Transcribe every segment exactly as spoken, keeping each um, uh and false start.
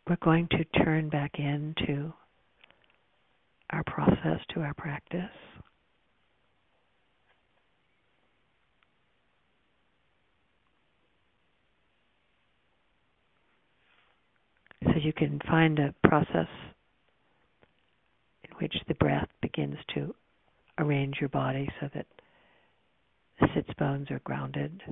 we're going to turn back into our process, to our practice. So you can find a process in which the breath begins to arrange your body so that the sits bones are grounded.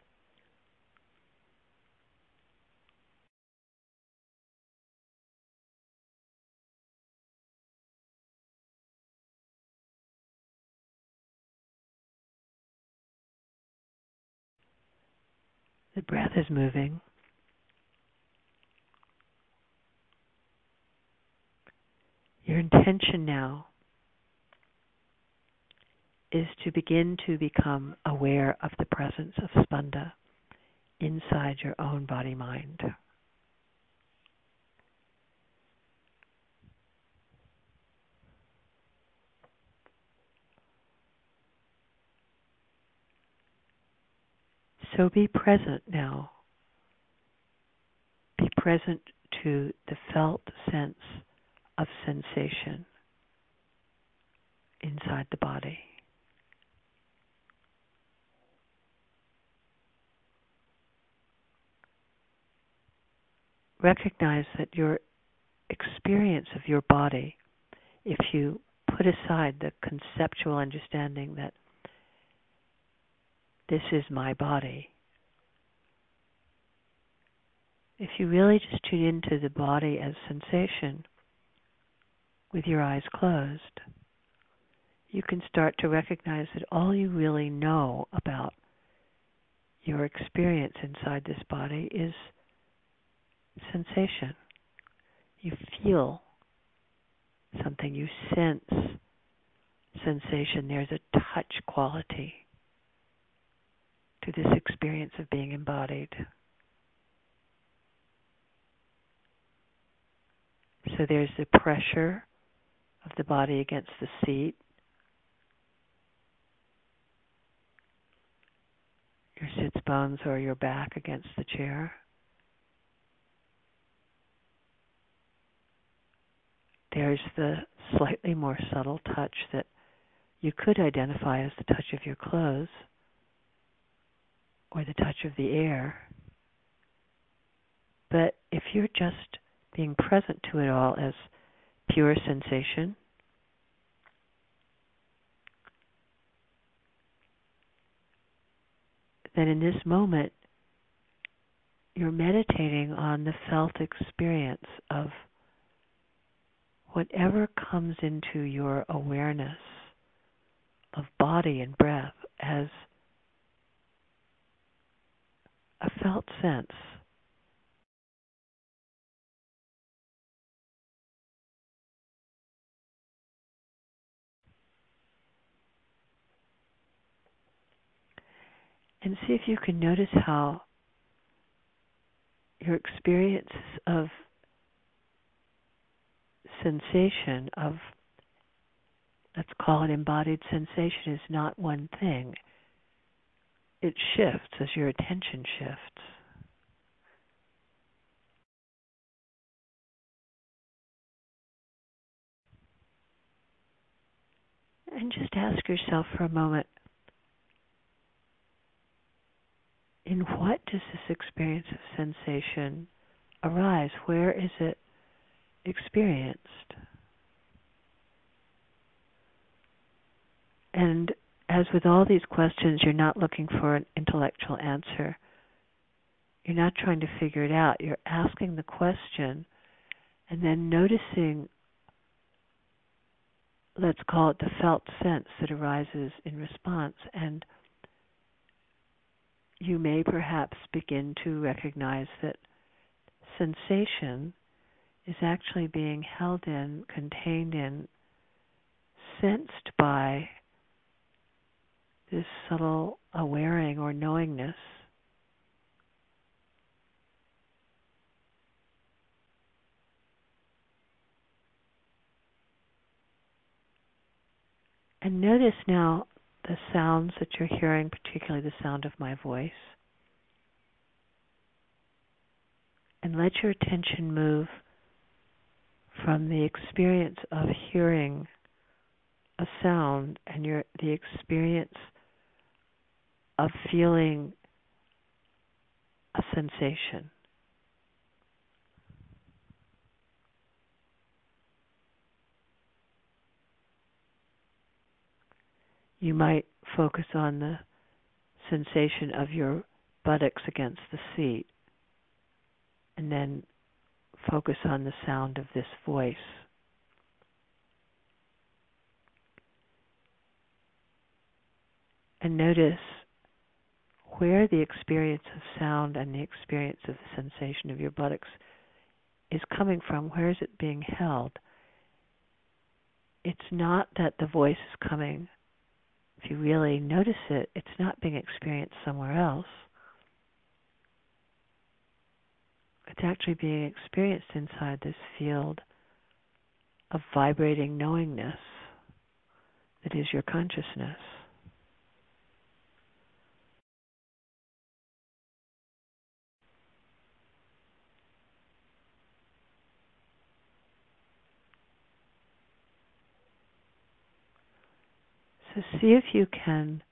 The breath is moving. Your intention now is to begin to become aware of the presence of Spanda inside your own body-mind. So be present now. Be present to the felt sense of sensation inside the body. Recognize that your experience of your body, if you put aside the conceptual understanding that this is my body, if you really just tune into the body as sensation with your eyes closed, you can start to recognize that all you really know about your experience inside this body is sensation. You feel something, you sense sensation. There's a touch quality to this experience of being embodied. So there's the pressure of the body against the seat. Your sits bones or your back against the chair. There's the slightly more subtle touch that you could identify as the touch of your clothes or the touch of the air. But if you're just being present to it all as pure sensation, then in this moment, you're meditating on the felt experience of whatever comes into your awareness of body and breath as a felt sense. And see if you can notice how your experience of sensation, of, let's call it embodied sensation, is not one thing. It shifts as your attention shifts. And just ask yourself for a moment, in what does this experience of sensation arise? Where is it experienced? And as with all these questions, you're not looking for an intellectual answer. You're not trying to figure it out. You're asking the question and then noticing, let's call it the felt sense that arises in response. And you may perhaps begin to recognize that sensation is actually being held in, contained in, sensed by this subtle awareing or knowingness. And notice now the sounds that you're hearing, particularly the sound of my voice. And let your attention move from the experience of hearing a sound and your the experience of feeling a sensation. You might focus on the sensation of your buttocks against the seat, and then focus on the sound of this voice. And notice where the experience of sound and the experience of the sensation of your buttocks is coming from. Where is it being held? It's not that the voice is coming. If you really notice it, it's not being experienced somewhere else. It's actually being experienced inside this field of vibrating knowingness that is your consciousness. So see if you can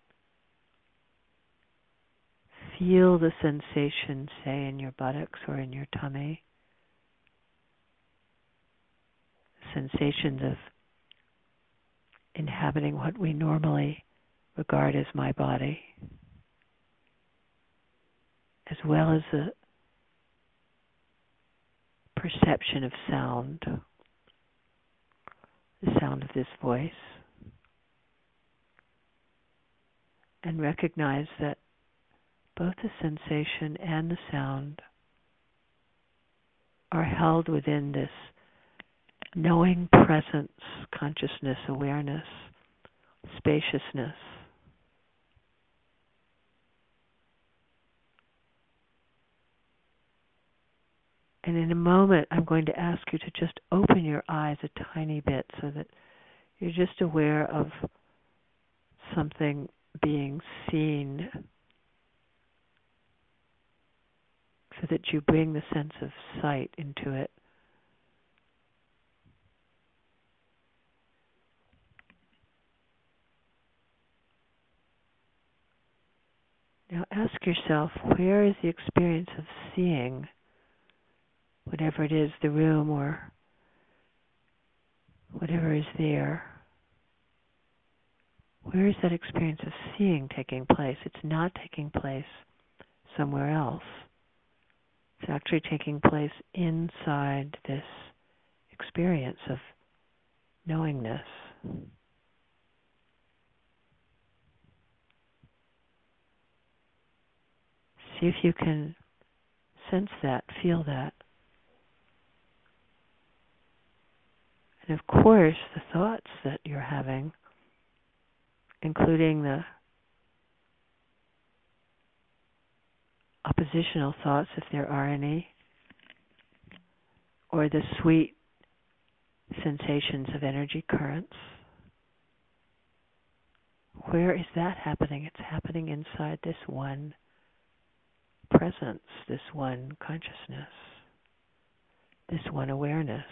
feel the sensation, say, in your buttocks or in your tummy. Sensations of inhabiting what we normally regard as my body, as well as the perception of sound, the sound of this voice. And recognize that both the sensation and the sound are held within this knowing presence, consciousness, awareness, spaciousness. And in a moment, I'm going to ask you to just open your eyes a tiny bit so that you're just aware of something being seen, so that you bring the sense of sight into it. Now ask yourself, where is the experience of seeing, whatever it is, the room or whatever is there? Where is that experience of seeing taking place? It's not taking place somewhere else. It's actually taking place inside this experience of knowingness. See if you can sense that, feel that. And of course, the thoughts that you're having, including the oppositional thoughts, if there are any, or the sweet sensations of energy currents. Where is that happening? It's happening inside this one presence, this one consciousness, this one awareness,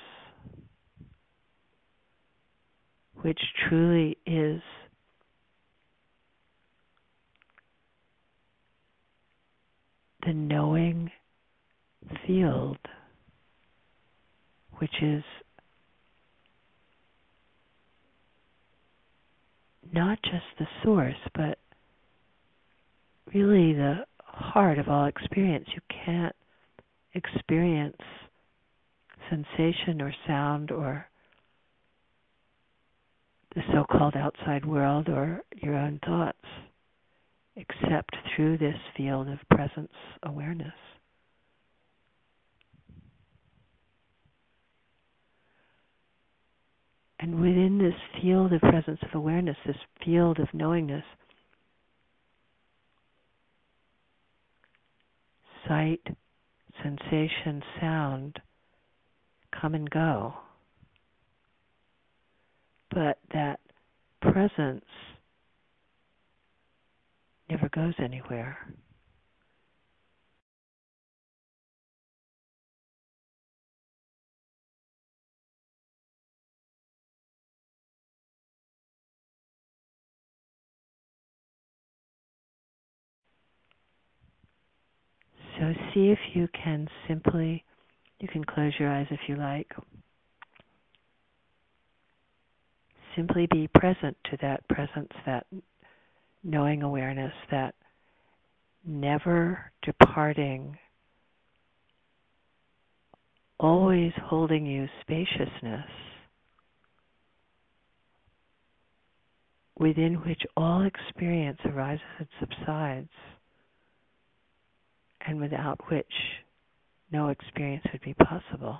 which truly is the knowing field, which is not just the source, but really the heart of all experience. You can't experience sensation or sound or the so-called outside world or your own thoughts except through this field of presence awareness. And within this field of presence of awareness, this field of knowingness, sight, sensation, sound come and go. But that presence never goes anywhere. So see if you can simply, you can close your eyes if you like, simply be present to that presence, that knowing awareness, that never departing, always holding you spaciousness within which all experience arises and subsides, and without which no experience would be possible.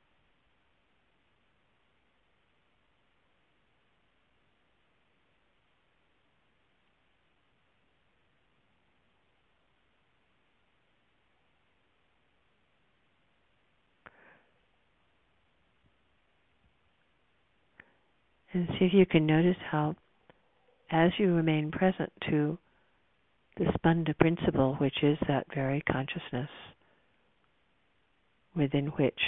And see if you can notice how, as you remain present to the Spanda principle, which is that very consciousness within which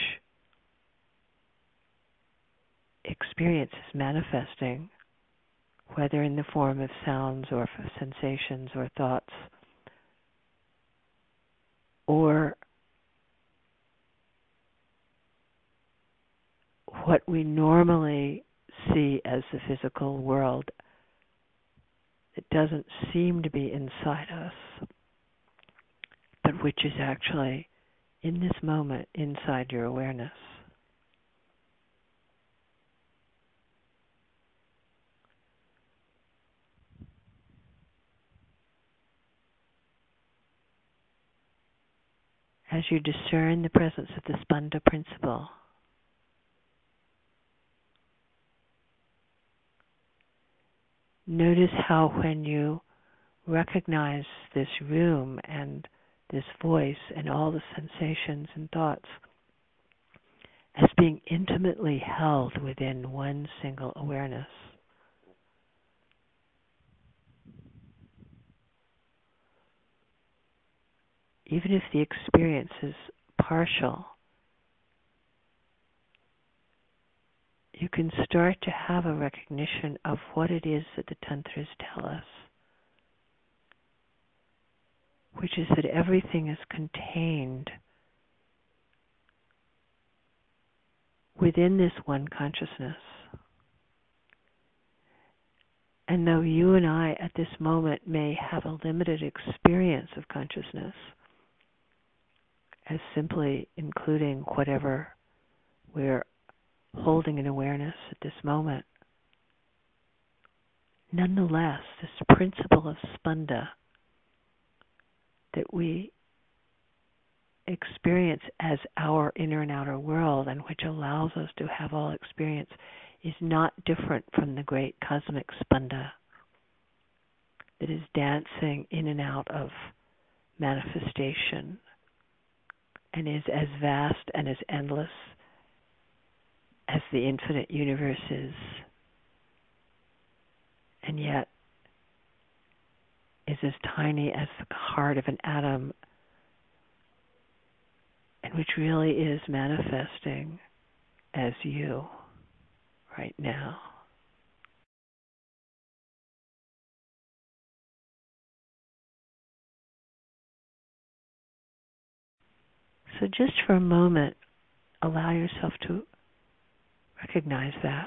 experience is manifesting, whether in the form of sounds or of sensations or thoughts, or what we normally see as the physical world that doesn't seem to be inside us, but which is actually in this moment inside your awareness. As you discern the presence of the Spanda principle, notice how when you recognize this room and this voice and all the sensations and thoughts as being intimately held within one single awareness, even if the experience is partial, you can start to have a recognition of what it is that the Tantras tell us, which is that everything is contained within this one consciousness. And though you and I at this moment may have a limited experience of consciousness, as simply including whatever we're holding in awareness at this moment, nonetheless, this principle of Spanda that we experience as our inner and outer world, and which allows us to have all experience, is not different from the great cosmic Spanda that is dancing in and out of manifestation and is as vast and as endless as the infinite universe is, and yet is as tiny as the heart of an atom, and which really is manifesting as you right now. So just for a moment, allow yourself to recognize that.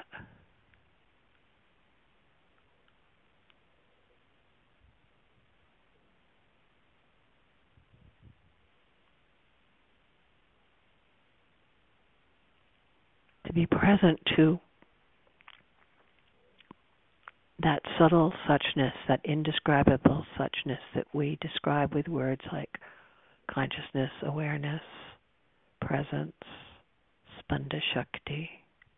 To be present to that subtle suchness, that indescribable suchness that we describe with words like consciousness, awareness, presence, Spanda Shakti.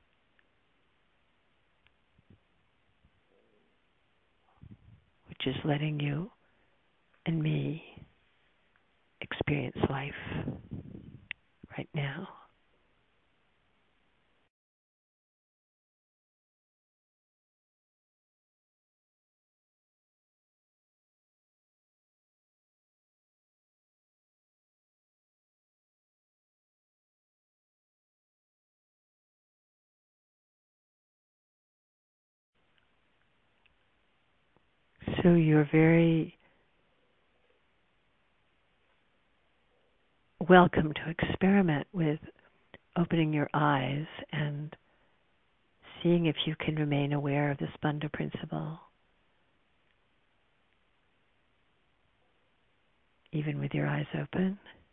Which is letting you and me experience life right now. So you're very welcome to experiment with opening your eyes and seeing if you can remain aware of the Spanda principle, even with your eyes open.